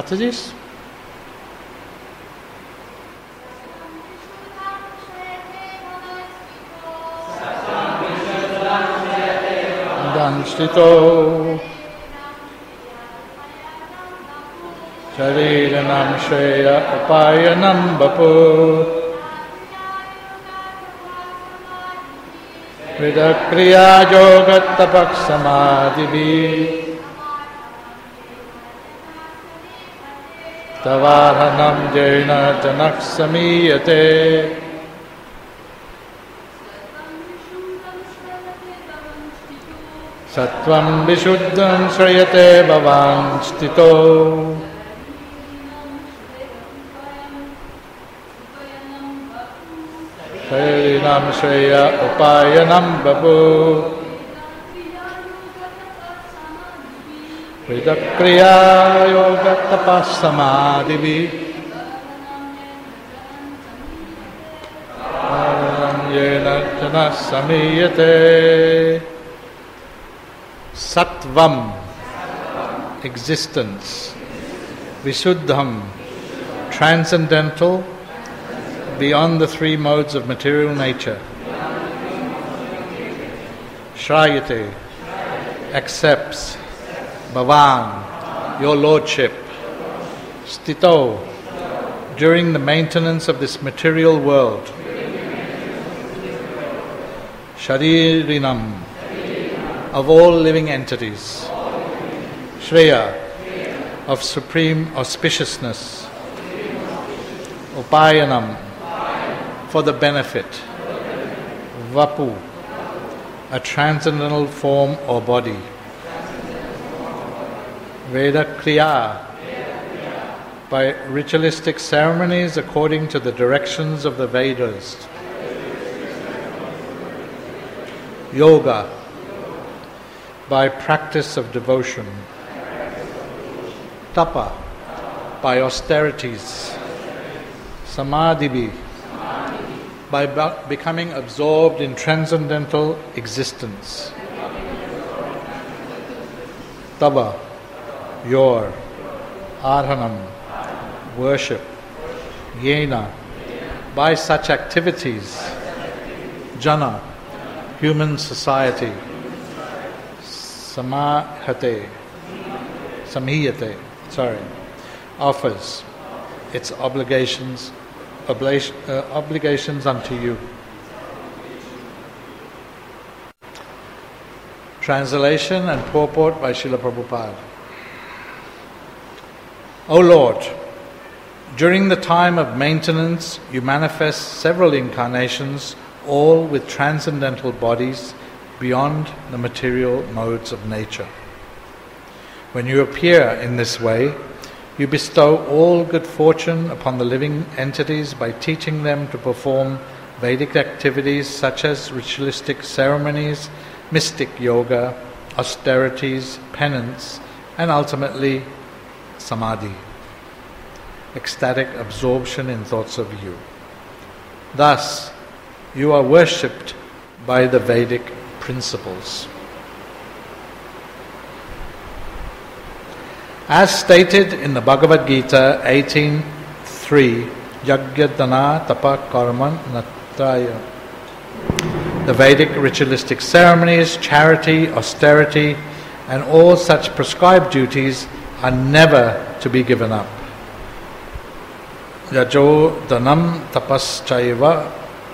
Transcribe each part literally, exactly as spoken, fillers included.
Mataji's? Danstito Shariranam Shreya Upayanam Bapu Vidakriya Yogat Tapak Samadhibi Tavarhanam Jena Janak Samiyate Sattvam Vishuddham Shrayate Bhavan Stito Shairinam Shreya Upayanam Babu Vidakriya Yoga Tapas Samadhibi Aram Yena Jana Samiyate. Sattvam, existence. Visuddham, transcendental, beyond the three modes of material nature. Shrayate, accepts. Bhavan, your lordship. Stito, during the maintenance of this material world. Sharirinam, of all living entities. Shreya, of supreme auspiciousness. Upayanam, for the benefit. Vapu, a transcendental form or body. Veda Kriya, by ritualistic ceremonies according to the directions of the Vedas. Yoga, by practice of devotion. Tapa, by austerities. Samadhi, by be- becoming absorbed in transcendental existence. Tava, your. Arhanam, worship. Yena, by such activities. Jana, human society. Samahate, samhiyate, sorry, offers its obligations, obla- uh, obligations unto you. Translation and purport by Srila Prabhupada. O Lord, during the time of maintenance, you manifest several incarnations, all with transcendental bodies, beyond the material modes of nature. When you appear in this way, you bestow all good fortune upon the living entities by teaching them to perform Vedic activities such as ritualistic ceremonies, mystic yoga, austerities, penance, and ultimately samadhi, ecstatic absorption in thoughts of you. Thus, you are worshipped by the Vedic principles. As stated in the Bhagavad Gita eighteen three, Yagyadana Tapa Karman Natraya, the Vedic ritualistic ceremonies, charity, austerity, and all such prescribed duties are never to be given up. Yajo Danam Tapaschaiva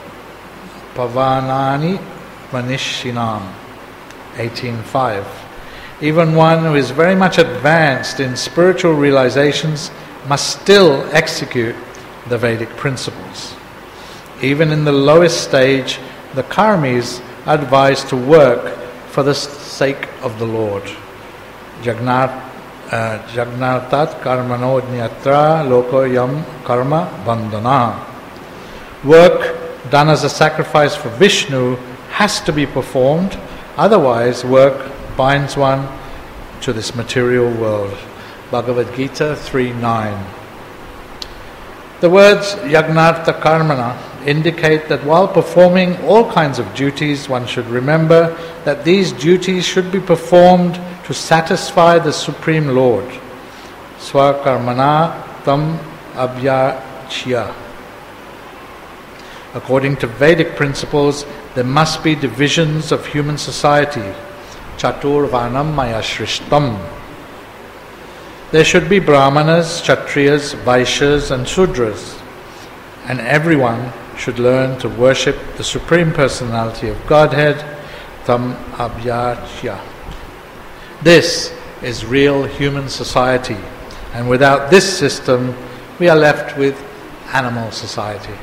Pavanani Manishinam, eighteen five. Even one who is very much advanced in spiritual realizations must still execute the Vedic principles. Even in the lowest stage, the karmis are advised to work for the sake of the Lord. Jagnat uh, Jagnartat karmano nyatra loko yam karma bandhana. Work done as a sacrifice for Vishnu has to be performed, otherwise work binds one to this material world. Bhagavad Gita three nine. The words Yagnartha Karmana indicate that while performing all kinds of duties, one should remember that these duties should be performed to satisfy the Supreme Lord. swakarmana tam abhyachya. According to Vedic principles, there must be divisions of human society. Chatur varnam maya shrishtam. There should be brahmanas, kshatriyas, vaishyas and sudras, and everyone should learn to worship the Supreme Personality of Godhead, tam abhyachya. This is real human society, and without this system, we are left with animal society.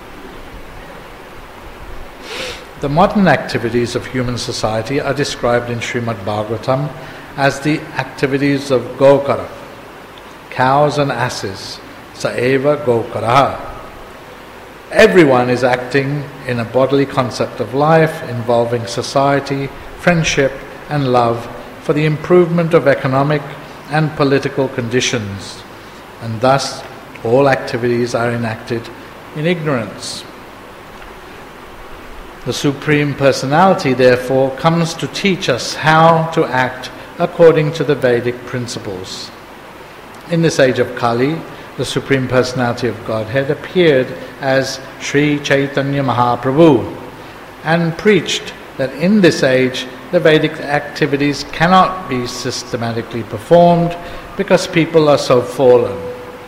The modern activities of human society are described in Srimad Bhagavatam as the activities of Gokara, cows and asses, saeva Gokara. Everyone is acting in a bodily concept of life involving society, friendship and love for the improvement of economic and political conditions, and thus all activities are enacted in ignorance. The Supreme Personality, therefore, comes to teach us how to act according to the Vedic principles. In this age of Kali, the Supreme Personality of Godhead appeared as Sri Chaitanya Mahaprabhu and preached that in this age the Vedic activities cannot be systematically performed because people are so fallen.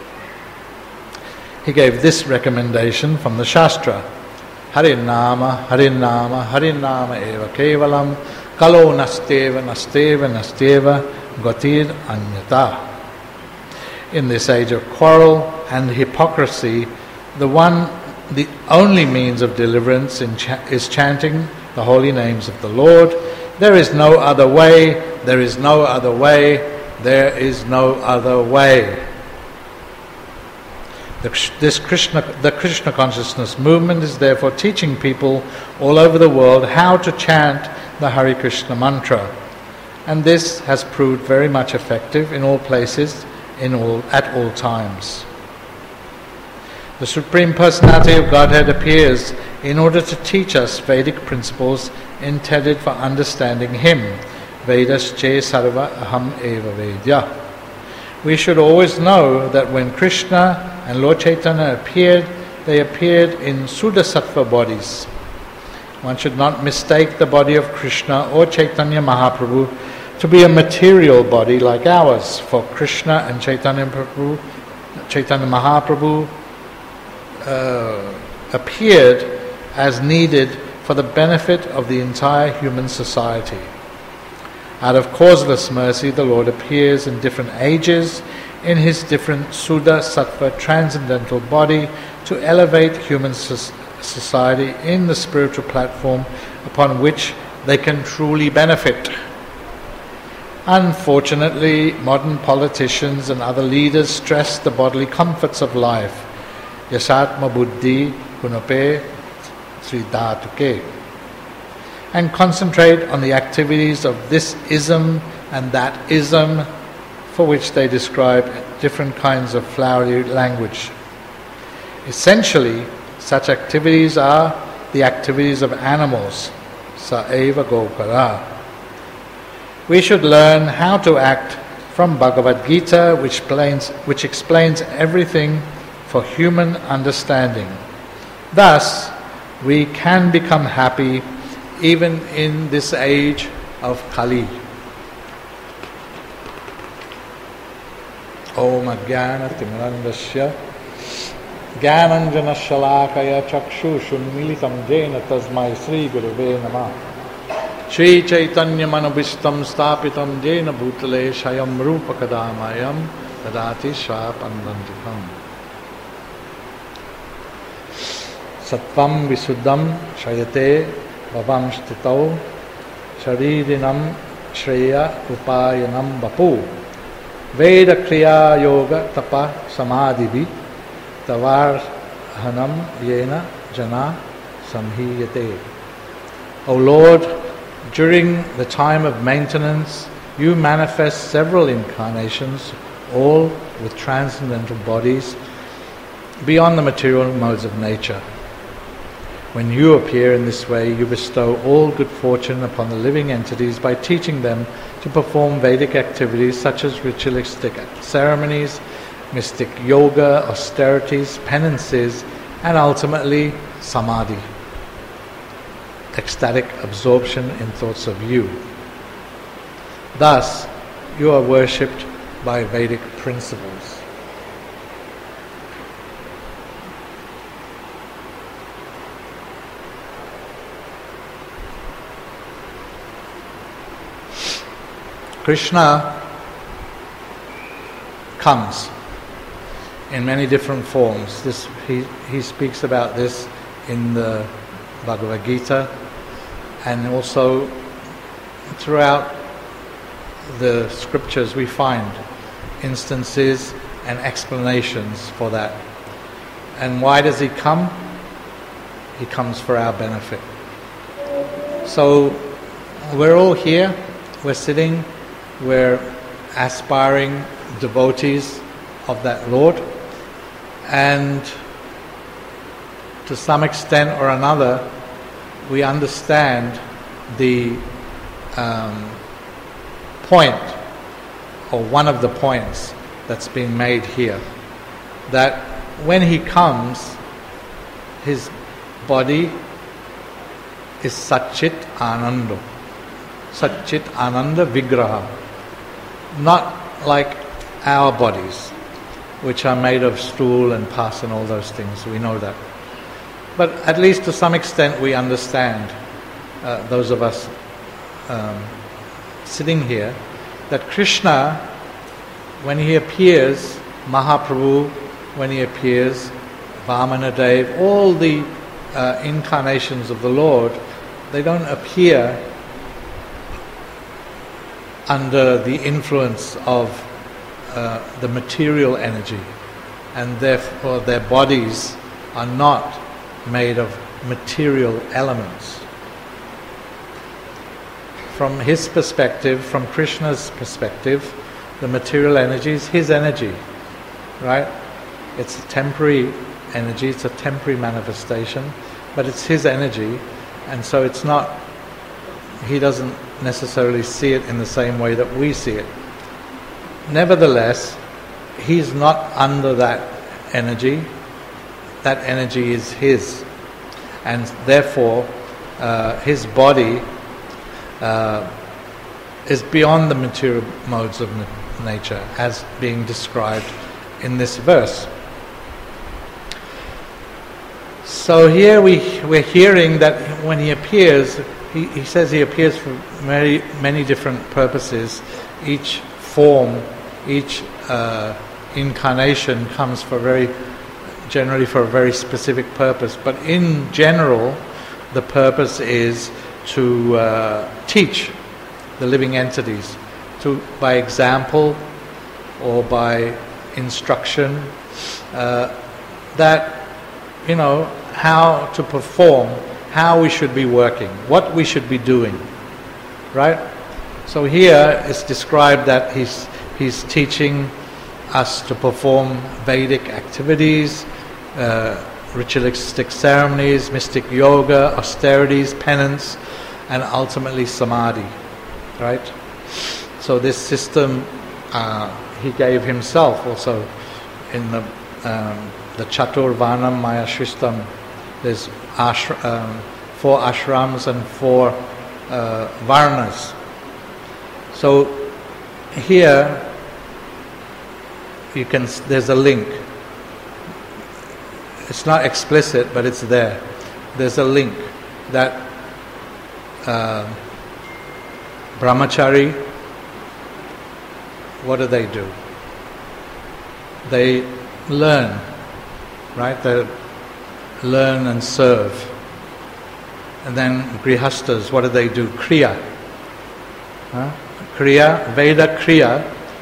He gave this recommendation from the Shastra: Harinama, Harinama, Harinama eva kevalam, kalo nasteva, nasteva, nasteva, gatir anyata. In this age of quarrel and hypocrisy, the one, the only means of deliverance in cha- is chanting the holy names of the Lord. There is no other way, there is no other way, there is no other way. The, this Krishna, the Krishna consciousness movement is therefore teaching people all over the world how to chant the Hare Krishna mantra, and this has proved very much effective in all places, in all at all times. The Supreme Personality of Godhead appears in order to teach us Vedic principles intended for understanding Him. Vedas che sarva aham eva vedya. We should always know that when Krishna and Lord Chaitanya appeared, they appeared in Sudasattva bodies. One should not mistake the body of Krishna or Chaitanya Mahaprabhu to be a material body like ours, for Krishna and Chaitanya Prabhu, Chaitanya Mahaprabhu uh, appeared as needed for the benefit of the entire human society. Out of causeless mercy, the Lord appears in different ages in His different Suda Sattva transcendental body to elevate human society in the spiritual platform upon which they can truly benefit. Unfortunately, modern politicians and other leaders stress the bodily comforts of life, yasatma buddhi gunape sridhatuke, and concentrate on the activities of this ism and that ism, for which they describe different kinds of flowery language. Essentially, such activities are the activities of animals, saeva gokara. We should learn how to act from Bhagavad Gita, which explains, which explains everything for human understanding. Thus, we can become happy even in this age of Kali. Om Ajnana Timrandasya Jnananjana Shalakaya Chakshushu Militam Jena Tasmai Sri Guruve Namah. Shri Chaitanya Manubhishtam Stapitam Jena Bhutale Shayam Rupa Kadamayam Tadati Swapandantikam. Sattvam Visuddham Shayate Bhavam Shtitau Sharirinam Shreya Upayanam Bapu Veda Kriya Yoga Tapa Samadhivi Tavarhanam Yena Jana Samhiyate. O Lord, during the time of maintenance, you manifest several incarnations, all with transcendental bodies beyond the material modes of nature. When you appear in this way, you bestow all good fortune upon the living entities by teaching them to perform Vedic activities such as ritualistic ceremonies, mystic yoga, austerities, penances, and ultimately samadhi, ecstatic absorption in thoughts of you. Thus, you are worshipped by Vedic principles. Krishna comes in many different forms. This, he, he speaks about this in the Bhagavad Gita, and also throughout the scriptures we find instances and explanations for that. And why does he come? He comes for our benefit. So we're all here, we're sitting, we're aspiring devotees of that Lord, and to some extent or another we understand the um, point, or one of the points that's being made here, that when he comes, his body is Satchit Ananda, Satchit Ananda Vigraha, not like our bodies, which are made of stool and pus and all those things. We know that. But at least to some extent we understand, uh, those of us um, sitting here, that Krishna, when he appears, Mahaprabhu, when he appears, Vamanadev, all the uh, incarnations of the Lord, they don't appear under the influence of uh, the material energy, and therefore their bodies are not made of material elements. From his perspective, from Krishna's perspective, the material energy is his energy, right? It's a temporary energy, it's a temporary manifestation, but it's his energy, and so it's not, he doesn't necessarily see it in the same way that we see it. Nevertheless, he's not under that energy. That energy is his, and therefore uh, his body uh, is beyond the material modes of na- nature, as being described in this verse. So here we, we're hearing that when he appears, he, he says he appears for many, many different purposes. Each form, each uh, incarnation comes for very, generally for a very specific purpose. But in general, the purpose is to uh, teach the living entities, to by example or by instruction, uh, that, you know, how to perform, how we should be working, what we should be doing, right? So here it's described that he's he's teaching us to perform Vedic activities, uh, ritualistic ceremonies, mystic yoga, austerities, penance, and ultimately samadhi, right? So this system uh, he gave himself also in the um, the Chatur Varnam Maya Shristam. There's ashra, um, four ashrams and four uh, varnas. So here you can, there's a link. It's not explicit, but it's there. There's a link that uh, brahmachari, what do they do? They learn, right? They learn and serve. And then grihastas, what do they do? Kriya. Huh? Kriya, Veda Kriya,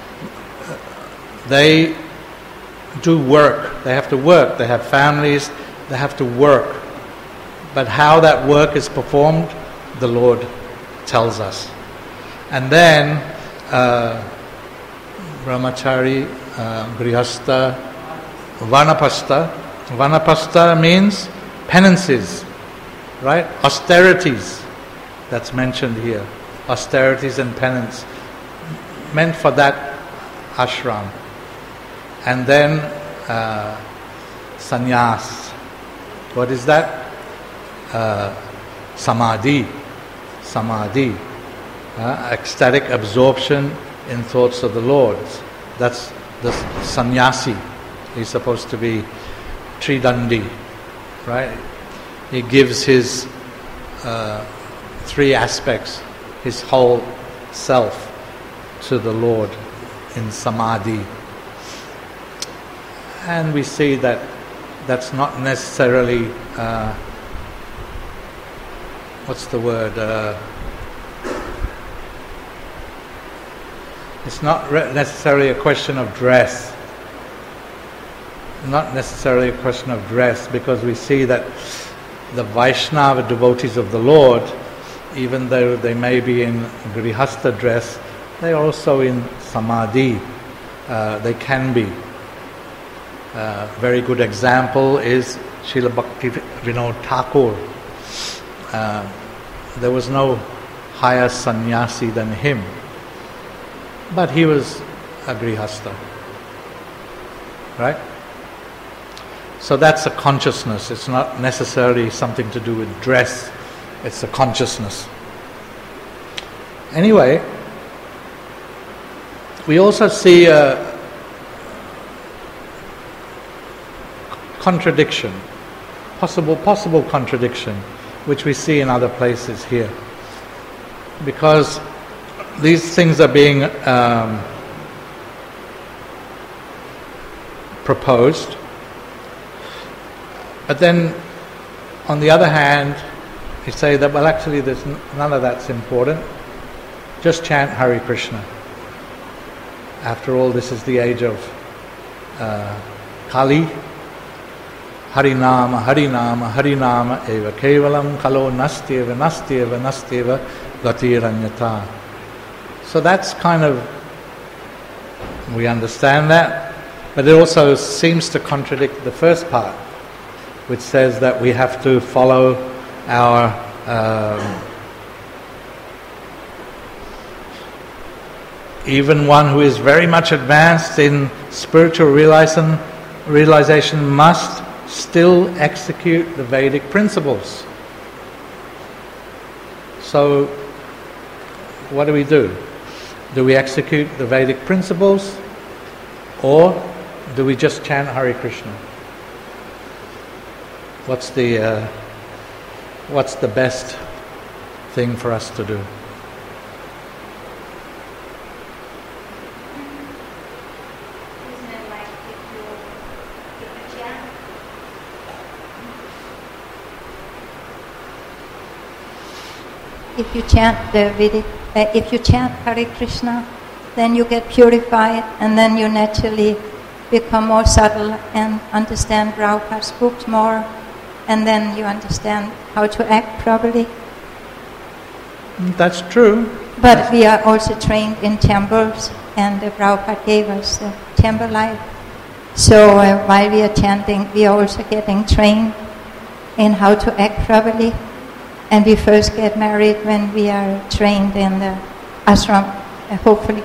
they do work. They have to work. They have families. They have to work. But how that work is performed, the Lord tells us. And then uh, brahmachari, uh, grihasta, vanapasta. Vanapasta means penances, right? Austerities, that's mentioned here. Austerities and penance, meant for that ashram. And then uh, sannyas. What is that? Uh, samadhi. Samadhi. Uh, ecstatic absorption in thoughts of the Lord. That's the sannyasi. He's supposed to be tridandi, right? He gives his uh, three aspects, his whole self, to the Lord in samadhi. And we see that that's not necessarily, uh, what's the word? Uh, it's not re- necessarily a question of dress. Not necessarily a question of dress, because we see that the Vaishnava devotees of the Lord, even though they may be in grihastha dress, they are also in samadhi. Uh, they can be. A uh, very good example is Srila Bhakti Vinod Thakur. Uh, there was no higher sannyasi than him, but he was a grihastha. Right? So that's a consciousness. It's not necessarily something to do with dress. It's a consciousness. Anyway, we also see a contradiction, possible possible contradiction, which we see in other places here. Because these things are being um, proposed. But then, on the other hand, you say that, well, actually, there's n- none of that's important. Just chant Hare Krishna. After all, this is the age of uh, Kali. Harinama, Harinama, Harinama eva kevalam kalo nastyeva, nastyeva, nastyeva gatiranyata. So that's kind of, we understand that, but it also seems to contradict the first part, which says that we have to follow our um, even one who is very much advanced in spiritual realization, realization must still execute the Vedic principles. So, what do we do? Do we execute the Vedic principles, or do we just chant Hare Krishna? What's the uh, what's the best thing for us to do? Isn't it like if you if you chant? If you chant the Vedic, uh, if you chant Hare Krishna, then you get purified, and then you naturally become more subtle and understand Prabhupada's books more. And then you understand how to act properly. That's true. But That's we are also trained in temples, and uh, Prabhupada gave us the temple life. So uh, while we are chanting, we are also getting trained in how to act properly. And we first get married when we are trained in the ashram, uh, hopefully.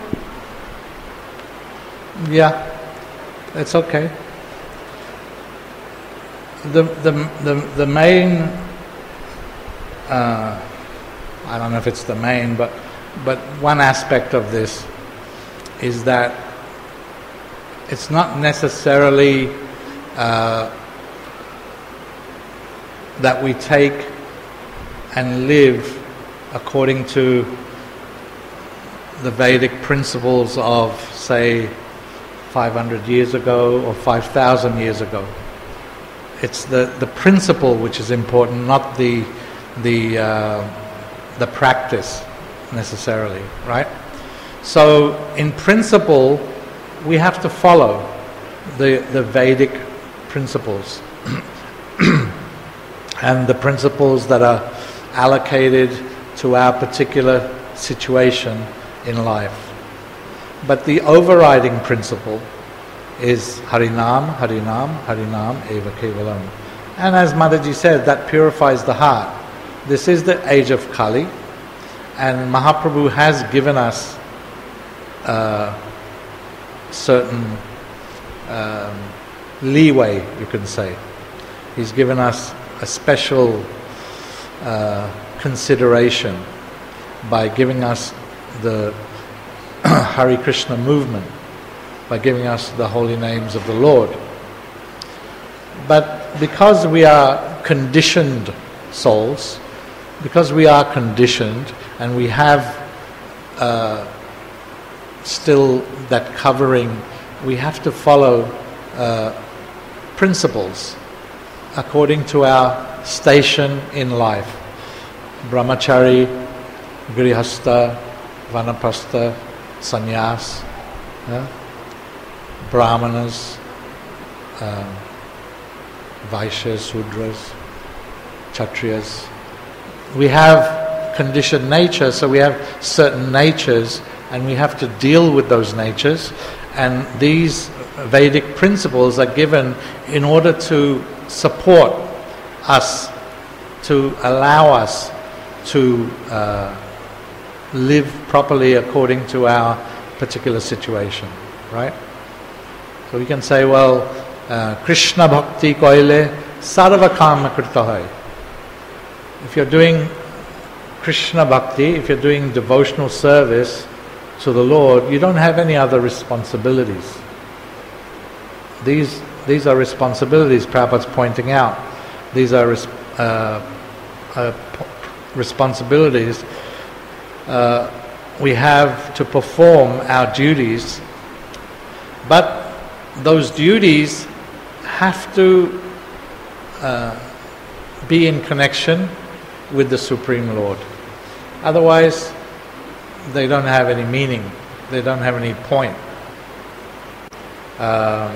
Yeah, that's okay. The the the the main uh, I don't know if it's the main, but but one aspect of this is that it's not necessarily uh, that we take and live according to the Vedic principles of, say, five hundred years ago or five thousand years ago. It's the, the principle which is important, not the the uh, the practice necessarily, right? So, in principle, we have to follow the the Vedic principles and the principles that are allocated to our particular situation in life. But the overriding principle is Harinam, Harinam, Harinam, Eva Kevalam. And as Mataji said, that purifies the heart. this is the age of Kali, and Mahaprabhu has given us uh, certain um, leeway, you can say. He's given us a special uh, consideration by giving us the Hare Krishna movement, by giving us the holy names of the Lord. But because we are conditioned souls, because we are conditioned and we have uh, still that covering, we have to follow uh, principles according to our station in life. Brahmachari, Grihastha, Vanaprastha, Sannyas, yeah? Brahmanas, um, Vaishyas, Sudras, Kshatriyas. We have conditioned nature, so we have certain natures, and we have to deal with those natures. And these Vedic principles are given in order to support us, to allow us to uh, live properly according to our particular situation, right? So we can say, well, uh, Krishna Bhakti koile sarva kama krita hai. If you're doing Krishna Bhakti, if you're doing devotional service to the Lord, you don't have any other responsibilities. These these are responsibilities, Prabhupada's pointing out. These are res- uh, uh, p- responsibilities uh, we have to perform our duties, but those duties have to uh, be in connection with the Supreme Lord. Otherwise, they don't have any meaning. They don't have any point. Um,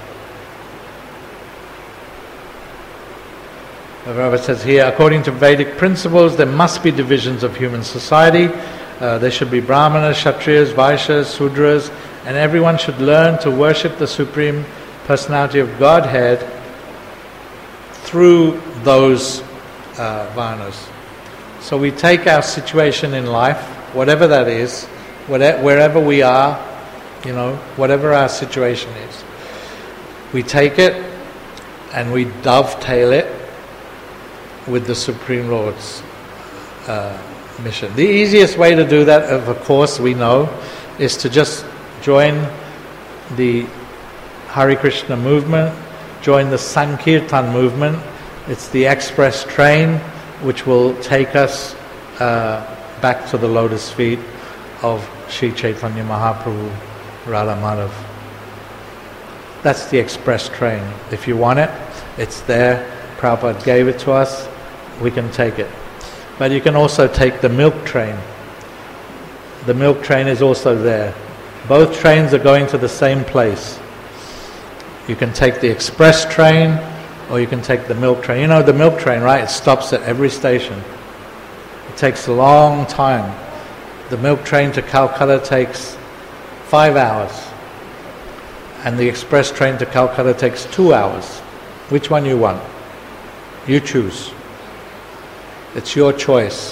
the Rabbi says here, according to Vedic principles, there must be divisions of human society. Uh, there should be Brahmanas, Kshatriyas, Vaishyas, Sudras, and everyone should learn to worship the Supreme Personality of Godhead through those uh, Varnas. So we take our situation in life, whatever that is, whatever, wherever we are, you know, whatever our situation is, we take it and we dovetail it with the Supreme Lord's uh, mission. The easiest way to do that, of course, we know, is to just join the Hare Krishna movement, join the Sankirtan movement. It's the express train which will take us uh, back to the lotus feet of Sri Chaitanya Mahaprabhu, Radha Madhav. That's the express train. If you want it, it's there. Prabhupada gave it to us. We can take it. But you can also take the milk train. The milk train is also there. Both trains are going to the same place. You can take the express train or you can take the milk train. You know the milk train, right? It stops at every station. It takes a long time. The milk train to Calcutta takes five hours. And the express train to Calcutta takes two hours. Which one you want? You choose. It's your choice.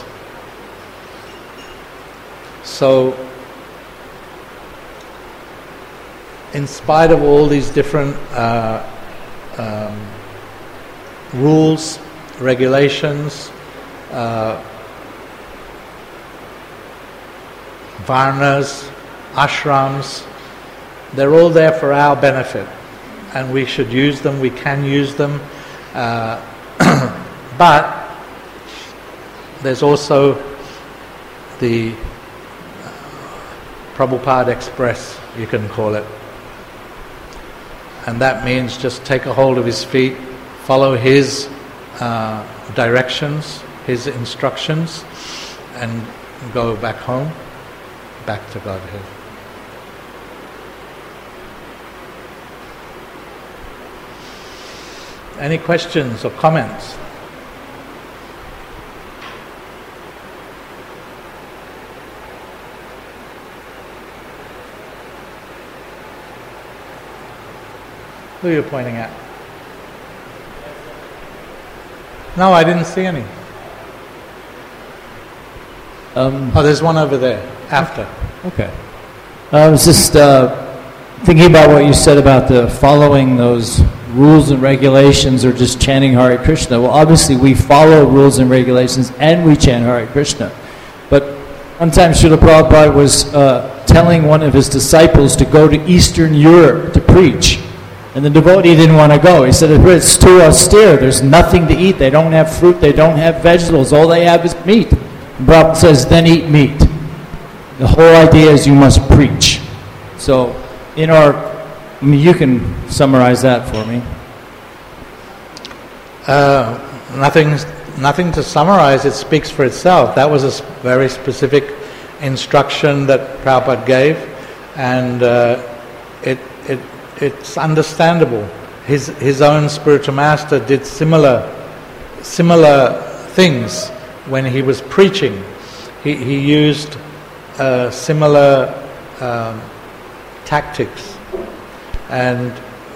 So, in spite of all these different uh, um, rules, regulations, uh, varnas, ashrams, they're all there for our benefit, and we should use them, we can use them, uh, but there's also the uh, Prabhupada Express, you can call it. And that means just take a hold of his feet, follow his uh, directions, his instructions, and go back home, back to Godhead. Any questions or comments? Who are you pointing at? No, I didn't see any. Um, Oh, there's one over there, after. okay. I was just uh, thinking about what you said about the following those rules and regulations or just chanting Hare Krishna. Well, obviously we follow rules and regulations and we chant Hare Krishna. But one time Srila Prabhupada was uh, telling one of his disciples to go to Eastern Europe to preach. And the devotee didn't want to go. He said, it's too austere. There's nothing to eat. They don't have fruit. They don't have vegetables. All they have is meat. And Prabhupada says, then eat meat. The whole idea is you must preach. So in our, I mean, you can summarize that for me. Uh, nothing, nothing to summarize. It speaks for itself. That was a sp- very specific instruction that Prabhupada gave, and uh, it, it, it's understandable. His, his own spiritual master did similar, similar things when he was preaching. He, he used uh, similar um, tactics, and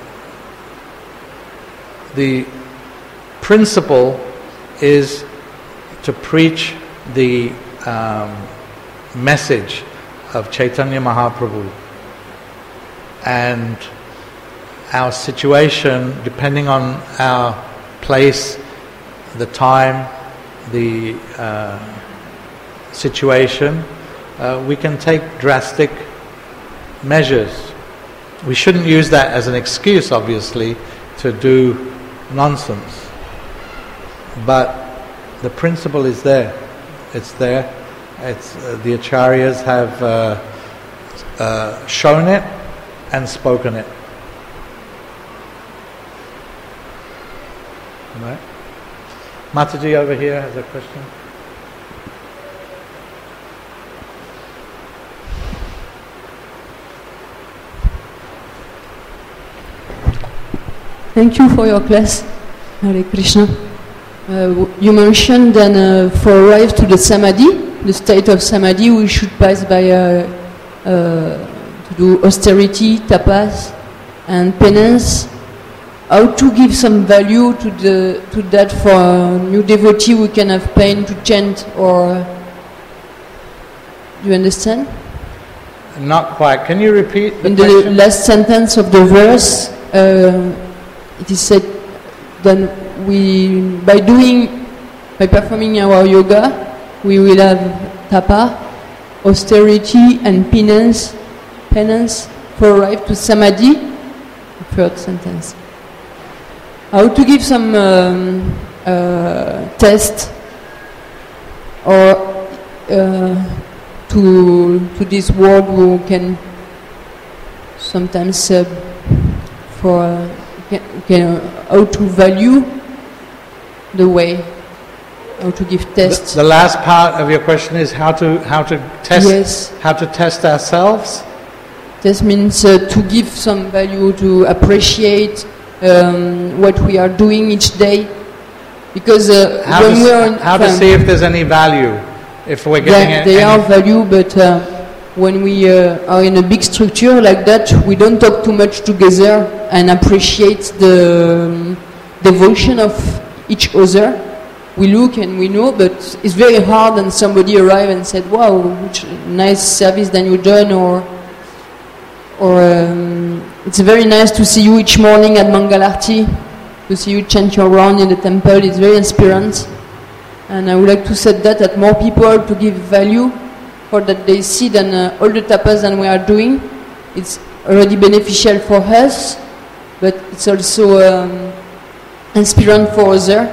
the principle is to preach the um, message of Chaitanya Mahaprabhu, and our situation, depending on our place, the time, the uh, situation, uh, we can take drastic measures. We shouldn't use that as an excuse, obviously, to do nonsense. But the principle is there. It's there. It's uh, the acharyas have uh, uh, shown it and spoken it. Right? Mataji over here has a question. Thank you for your class, Hare Krishna. Uh, you mentioned that uh, for arrive to the samadhi, the state of samadhi, we should pass by uh, uh, to do austerity, tapas, and penance. How to give some value to the to that for a new devotee who can have pain to chant, or do you understand? Not quite. Can you repeat the In question? the last sentence of the verse, uh, it is said that we, by doing, by performing our yoga, we will have tapa, austerity, and penance, penance for arrive to samadhi. The third sentence. How to give some um, uh, test or uh, to to this world who can sometimes uh, for uh, can, can, uh, how to value the way, how to give tests. The, the last part of your question is how to how to test Yes. how to test ourselves. This means uh, to give some value, to appreciate um, what we are doing each day, because uh, How, when to, we are in, how to um, see if there's any value, if we're getting yeah, it. they any- are value, but uh, when we uh, are in a big structure like that, we don't talk too much together and appreciate the um, devotion of each other. We look and we know, but it's very hard when somebody arrive and said, "Wow, which nice service that you done," or or um, it's very nice to see you each morning at Mangalarti, to see you chant your round in the temple. It's very inspiring. And I would like to say that that more people to give value for that they see than uh, all the tapas that we are doing. It's already beneficial for us, but it's also um, inspiring for others.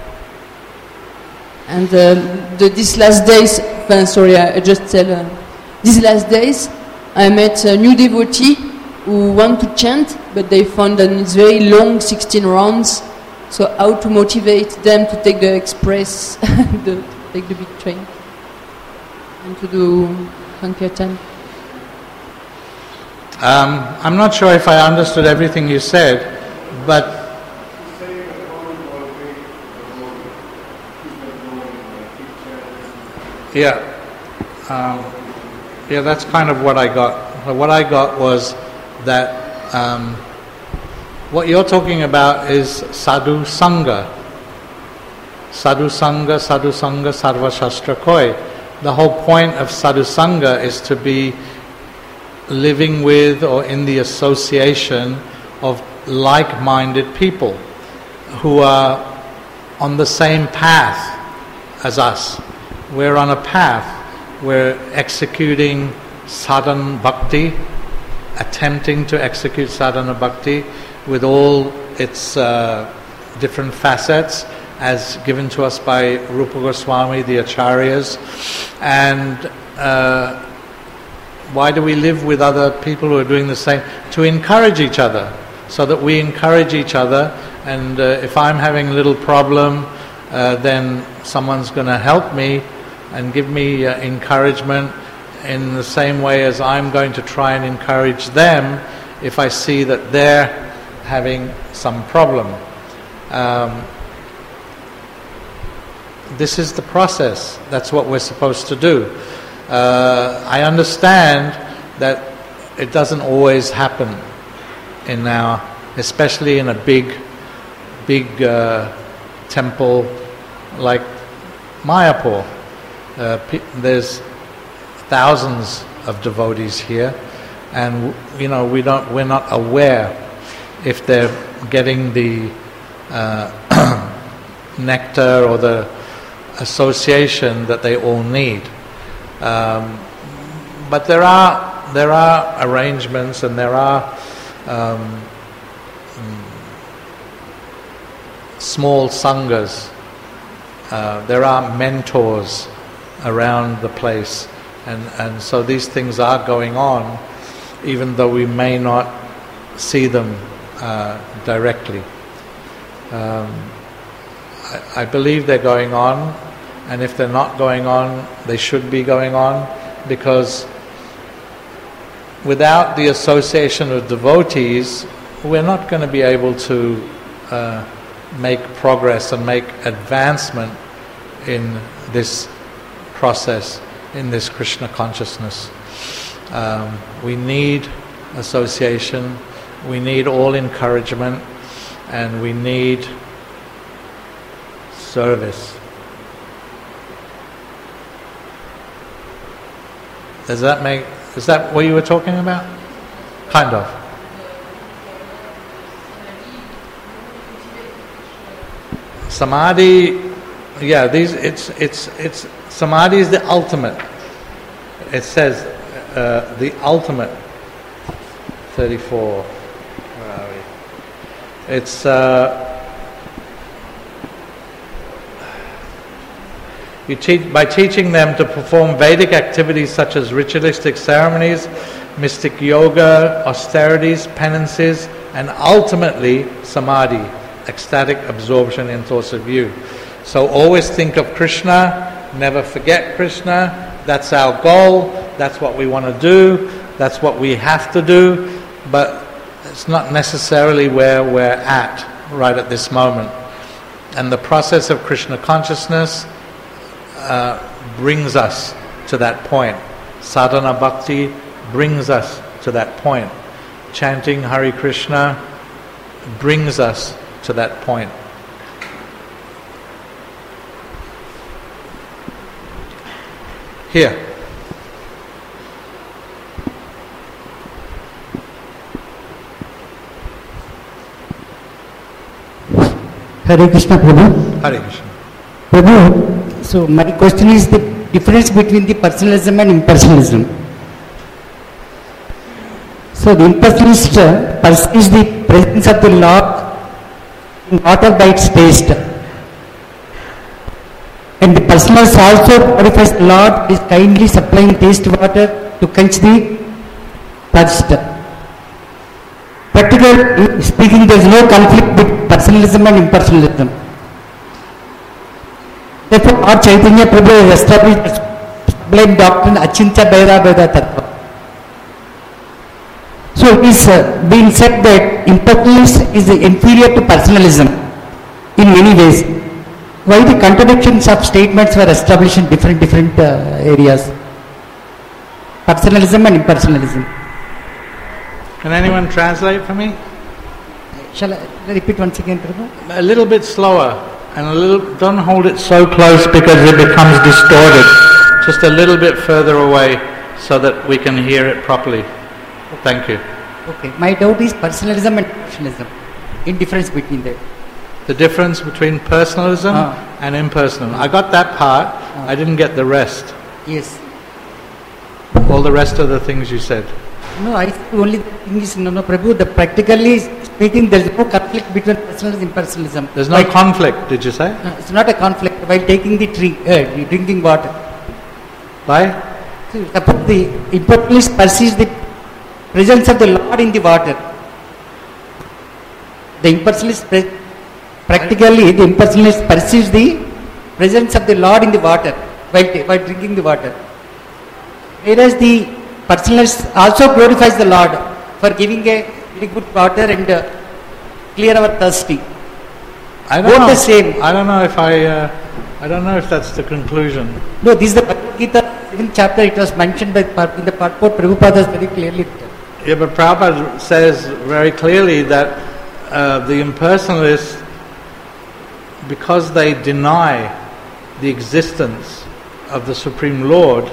And uh, the, these last days, uh, sorry, I, I just tell, uh, these last days, I met a new devotee who want to chant, but they found that it's very long, sixteen rounds. So how to motivate them to take the express, the, to take the big train, and to do Sankirtan? Um, I'm not sure if I understood everything you said, but yeah, um, yeah, that's kind of what I got. What I got was that um, what you're talking about is sadhu sangha. Sadhu sangha, sadhu sangha, sarva shastra koi. the whole point of sadhusanga is to be living with or in the association of like-minded people who are on the same path as us. We're on a path. We're executing sadhana bhakti, attempting to execute sadhana bhakti with all its uh, different facets as given to us by Rupa Goswami, the acharyas. And uh, why do we live with other people who are doing the same? To encourage each other, so that we encourage each other. And uh, if I'm having a little problem, uh, then someone's going to help me and give me uh, encouragement in the same way as I'm going to try and encourage them if I see that they're having some problem. Um, this is the process. That's what we're supposed to do. Uh, I understand that it doesn't always happen in our, especially in a big, big uh, temple like Mayapur. Uh, pe- there's thousands of devotees here, and you know we don't, we're not aware if they're getting the uh, nectar or the association that they all need. Um, but there are there are arrangements, and there are um, small sanghas. Uh, there are mentors around the place, and, and so these things are going on, even though we may not see them uh, directly. Um, I, I believe they're going on, and if they're not going on, they should be going on, because without the association of devotees, we're not going to be able to uh, make progress and make advancement in this process, in this Krishna consciousness. Um, we need association, we need all encouragement, and we need service. Does that make, is that what you were talking about? Kind of. Samadhi, yeah, these it's it's it's samadhi is the ultimate. It says uh, the ultimate. thirty-four. Where are we? It's uh, you teach by teaching them to perform Vedic activities such as ritualistic ceremonies, mystic yoga, austerities, penances, and ultimately samadhi, ecstatic absorption in thoughts of you. So always think of Krishna, never forget Krishna. That's our goal, that's what we want to do, that's what we have to do, but it's not necessarily where we're at right at this moment. And the process of Krishna consciousness uh, brings us to that point. Sadhana bhakti brings us to that point. Chanting Hare Krishna brings us to that point. Here. Hare Krishna, Prabhu. Hare Krishna. Prabhu, so my question is the difference between the personalism and impersonalism. So the impersonalist uh, perceives the presence of the Lord in water by its taste. And the personalist also glorifies the Lord is kindly supplying taste water to quench the thirst. Practically speaking, there is no conflict between personalism and impersonalism. Therefore, Lord Chaitanya Prabhu has established the sublime doctrine Achintya Bhairabheda Tattva. So it is uh, being said that impersonalism is inferior to personalism in many ways. Why the contradictions of statements were established in different different uh, areas? Personalism and impersonalism. Can anyone translate for me? Shall I repeat once again, Prabhu? A little bit slower, and a little. Don't hold it so close because it becomes distorted. just a little bit further away so that we can hear it properly. Thank you. Okay, my doubt is personalism and impersonalism. In difference between them. The difference between personalism Ah. and impersonalism. I got that part. Ah. I didn't get the rest. Yes. All the rest of the things you said. No, I think only the thing is, no, no, Prabhu, the practically speaking, there is no conflict between personalism and impersonalism. There's no Like, conflict, did you say? uh, it's not a conflict while taking the tree, uh, drinking water. Why? So, suppose the impersonalist perceives the presence of the Lord in the water. The impersonalist, pre- practically, the impersonalist perceives the presence of the Lord in the water while, ta- while drinking the water. Whereas the personalist also glorifies the Lord for giving a very good water and uh, clear our thirsty. I don't Both know. the same. I don't know if I. Uh, I don't know if that's the conclusion. No, this is the Bhagavad Gita, seventh chapter. It was mentioned by Par- in the purport. Prabhupada very clearly. Yeah, but Prabhupada says very clearly that uh, the impersonalists, because they deny the existence of the Supreme Lord,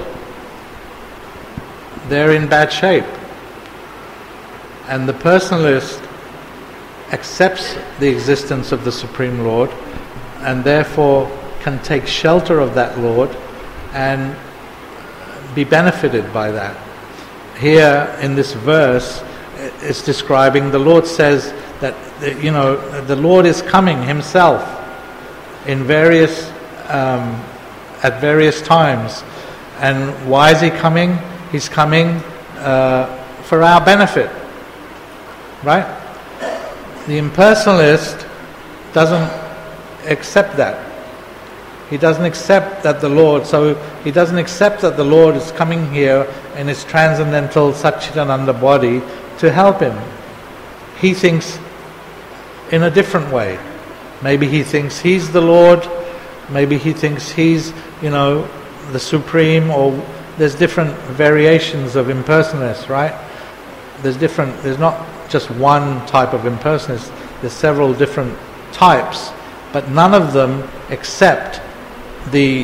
they're in bad shape. And the personalist accepts the existence of the Supreme Lord and therefore can take shelter of that Lord and be benefited by that. Here in this verse, it's describing, the Lord says that, you know, the Lord is coming himself in various, um, at various times. And why is he coming? He's coming uh, for our benefit, right? The impersonalist doesn't accept that. He doesn't accept that the Lord, so he doesn't accept that the Lord is coming here in his transcendental Satchitananda body to help him. He thinks in a different way. Maybe he thinks he's the Lord, maybe he thinks he's, you know, the Supreme, or there's different variations of impersonalists, right? There's different, there's not just one type of impersonalist, there's several different types, but none of them accept the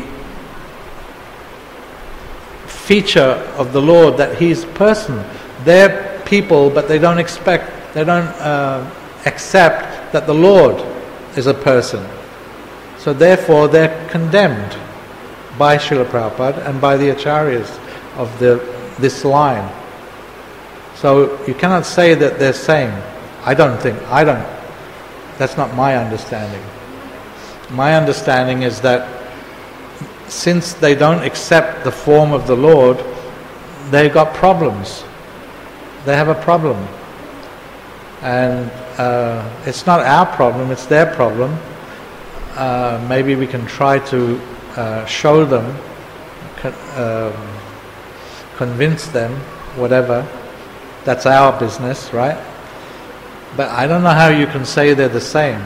feature of the Lord that he's person. They're people, but they don't expect, they don't uh, accept that the Lord is a person. So therefore they're condemned by Srila Prabhupada and by the acharyas of the this line. So you cannot say that they're same. I don't think, I don't, that's not my understanding. My understanding is that since they don't accept the form of the Lord, they've got problems. They have a problem. And uh, it's not our problem, it's their problem. Uh, maybe we can try to uh, show them, con- um, convince them, whatever. That's our business, right? But I don't know how you can say they're the same.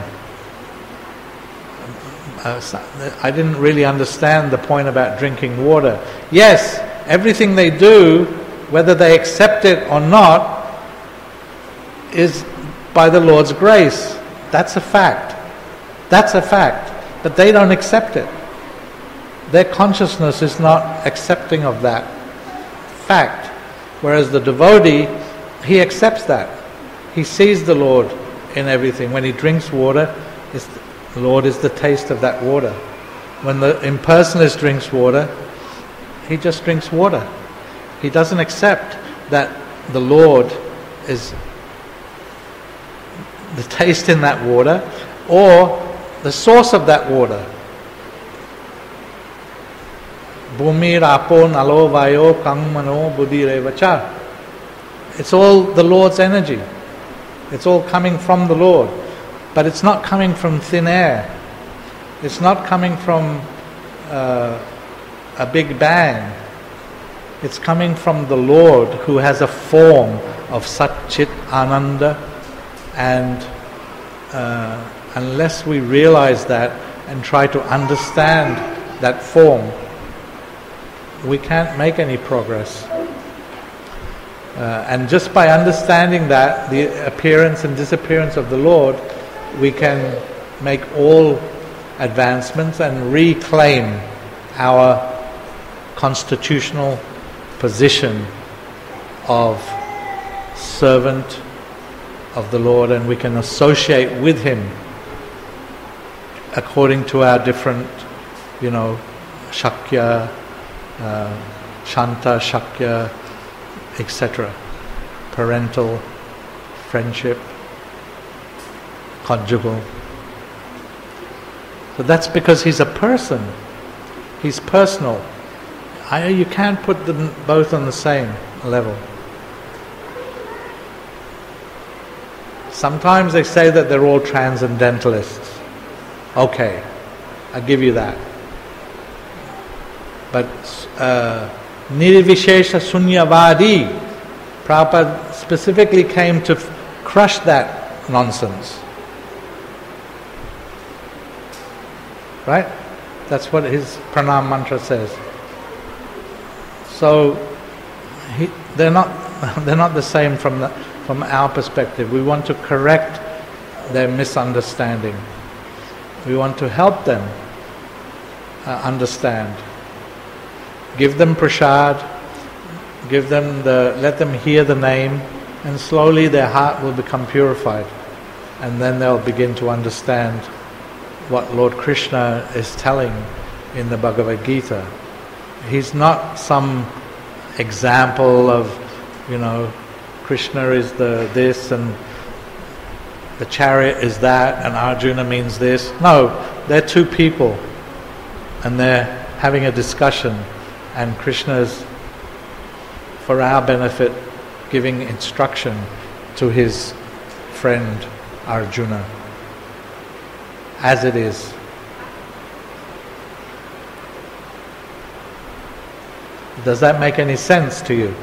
Uh, I didn't really understand the point about drinking water. Yes, everything they do, whether they accept it or not, is by the Lord's grace. That's a fact. That's a fact. But they don't accept it. Their consciousness is not accepting of that fact. Whereas the devotee, he accepts that. He sees the Lord in everything. When he drinks water, it's the Lord is the taste of that water. When the impersonalist drinks water, he just drinks water. He doesn't accept that the Lord is the taste in that water or the source of that water. Bhumi rapo nalo vayo kang mano buddhirevacha. It's all the Lord's energy. It's all coming from the Lord. But it's not coming from thin air. It's not coming from uh, a big bang. It's coming from the Lord, who has a form of Sat-Chit Ananda. And uh, unless we realize that and try to understand that form, we can't make any progress. Uh, and just by understanding that, the appearance and disappearance of the Lord, we can make all advancements and reclaim our constitutional position of servant of the Lord, and we can associate with Him according to our different, you know, Shakya, uh, Shanta, Shakya, et cetera. Parental, friendship, conjugal. So that's because He's a person. He's personal. I, you can't put them both on the same level. Sometimes they say that they're all transcendentalists. Okay, I give you that. But uh, Nirvishesha Sunyavadi, Prabhupada specifically came to f- crush that nonsense. Right? That's what his pranam mantra says. So he, they're not they're not the same from the, from our perspective. We want to correct their misunderstanding. We want to help them uh, understand. Give them prasad, give them the, let them hear the name, and slowly their heart will become purified, and then they'll begin to understand what Lord Krishna is telling in the Bhagavad Gita. He's not some example of, you know, Krishna is the this and the chariot is that and Arjuna means this. No, they're two people and they're having a discussion, and Krishna is, for our benefit, giving instruction to his friend Arjuna. As it is. Does that make any sense to you?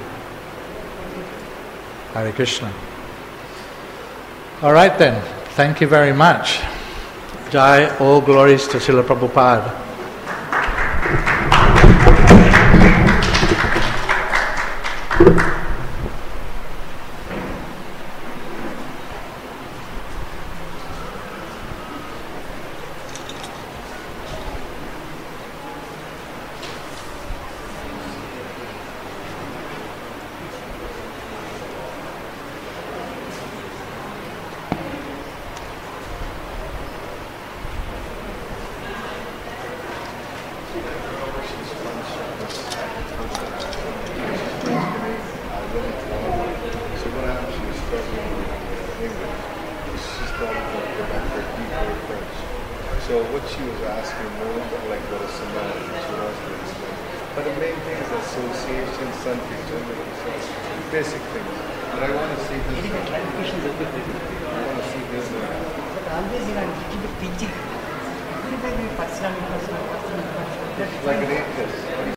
Hare Krishna. All right then. Thank you very much. Jai, all glories to Srila Prabhupada. So what she was asking more like what is Samadhi, she wants to explain. But the main thing is association, Sankhya, basic things. But I want to see this. I want to see this. But always you are a little bit teaching. Personal, personal, personal, personal. Like an actor.